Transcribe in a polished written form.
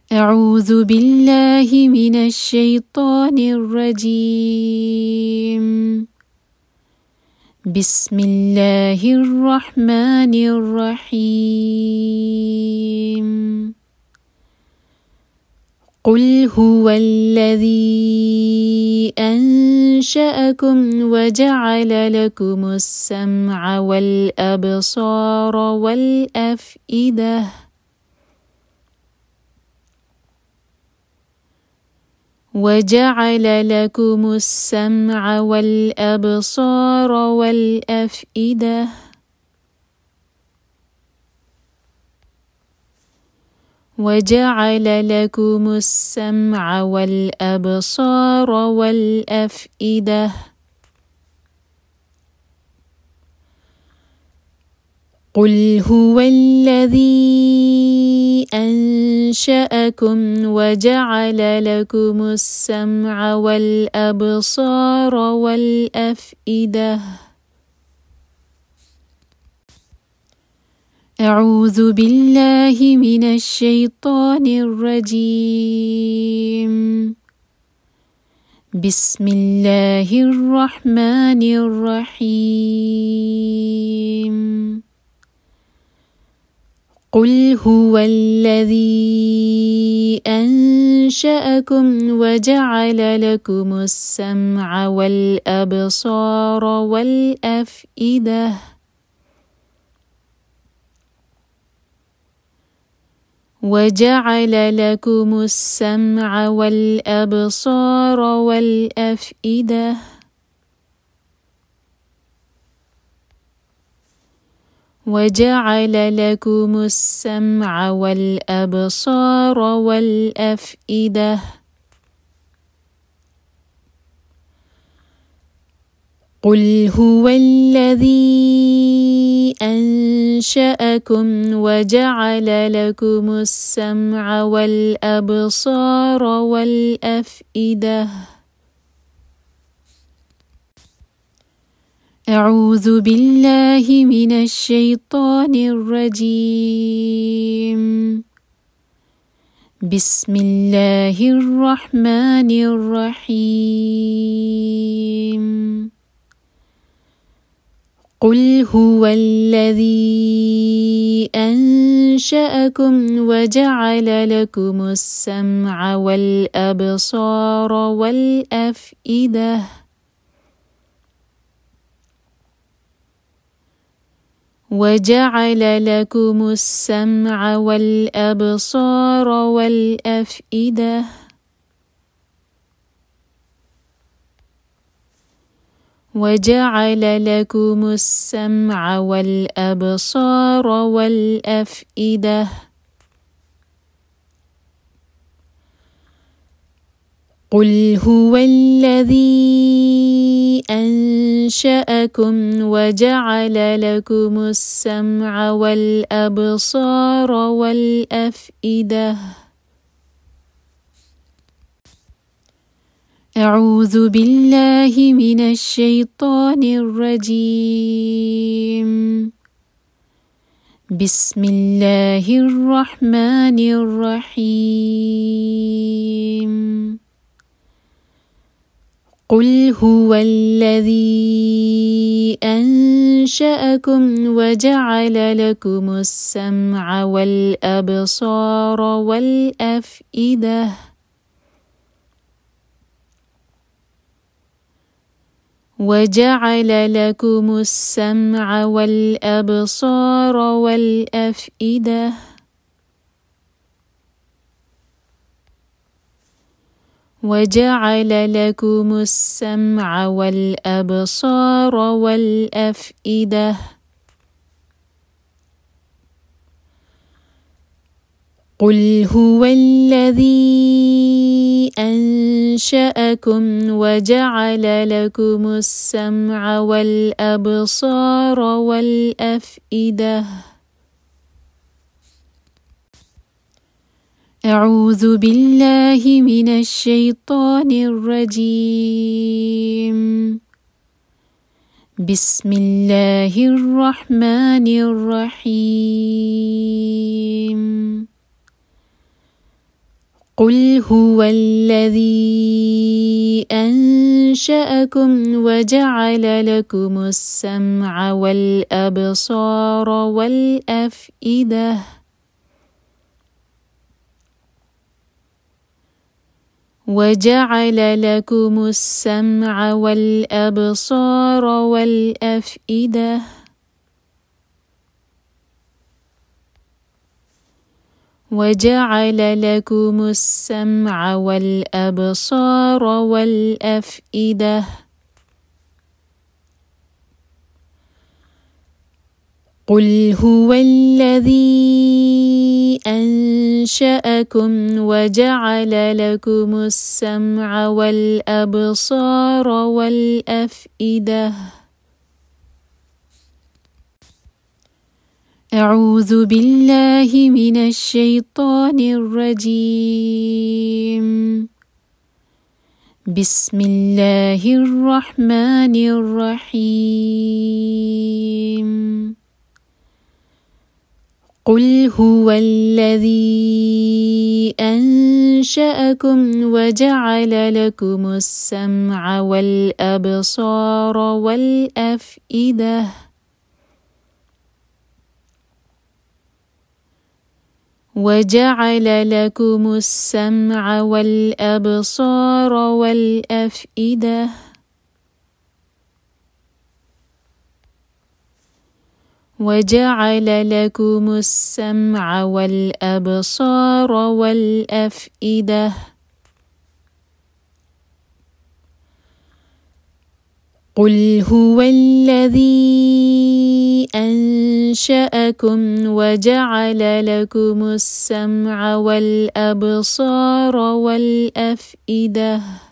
أعوذ بالله من الشيطان الرجيم. بسم الله الرحمن الرحيم. قل هو الذي أنشأكم وجعل لكم السمع والأبصار والأفئدة وجعل لكم السمع والأبصار والأفئدة وجعل لكم السمع والأبصار والأفئدة. قل هو الذي أنشأكم وجعل لكم السمع والأبصار والأفئدة. أعوذ بالله من الشيطان الرجيم. بسم الله الرحمن الرحيم. قل هو الذي أنشأكم وجعل لكم السمع والأبصار والأفئدة وجعل لكم السمع والأبصار والأفئدة وجعل لكم السمع والأبصار والأفئدة. قل هو الذي أنشأكم وجعل لكم السمع والأبصار والأفئدة. أعوذ بالله من الشيطان الرجيم. بسم الله الرحمن الرحيم. قل هو الذي أنشأكم وجعل لكم السمع والأبصار والأفئدة وجعل لكم السمع والأبصار والأفئدة وجعل لكم السمع والأبصار والأفئدة. قل هو الذي أنشأكم وجعل لكم السمع والأبصار والأفئدة. أعوذ بالله من الشيطان الرجيم. بسم الله الرحمن الرحيم. قل هو الذي أنشأكم وجعل لكم السمع والأبصار والأفئدة وجعل لكم السمع والأبصار والأفئدة وجعل لكم السمع والأبصار والأفئدة. قل هو الذي أنشأكم وجعل لكم السمع والأبصار والأفئدة. أعوذ بالله من الشيطان الرجيم. بسم الله الرحمن الرحيم. قل هو الذي أنشأكم وجعل لكم السمع والأبصار والأفئدة وجعل لكم السمع والأبصار والأفئدة وجعل لكم السمع والأبصار والأفئدة قل هو الذي أنشأكم وجعل لكم السمع والأبصار والأفئدة أعوذ بالله من الشيطان الرجيم بسم الله الرحمن الرحيم قل هو الذي أنشأكم وجعل لكم السمع والأبصار والأفئدة وجعل لكم السمع والأبصار والأفئدة وجعل لكم السمع والأبصار والأفئدة قل هو الذي أنشأكم وجعل لكم السمع والأبصار والأفئدة